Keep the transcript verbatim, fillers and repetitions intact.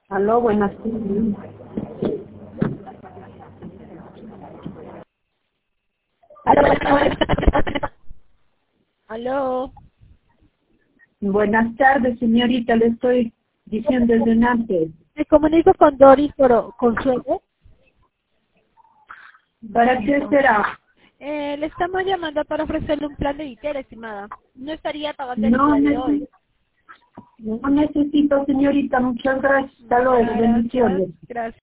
Aló, buenas tardes. Aló. Buenas tardes, señorita, le estoy diciendo desde Nantes. Me comunico con Doris por Consuelo. ¿Para qué será? Eh, le estamos llamando para ofrecerle un plan de Vitel, estimada. No estaría pagando el No, día de hoy. neces no necesito, señorita, muchas gracias. Hasta luego, Gracias, bendiciones. gracias.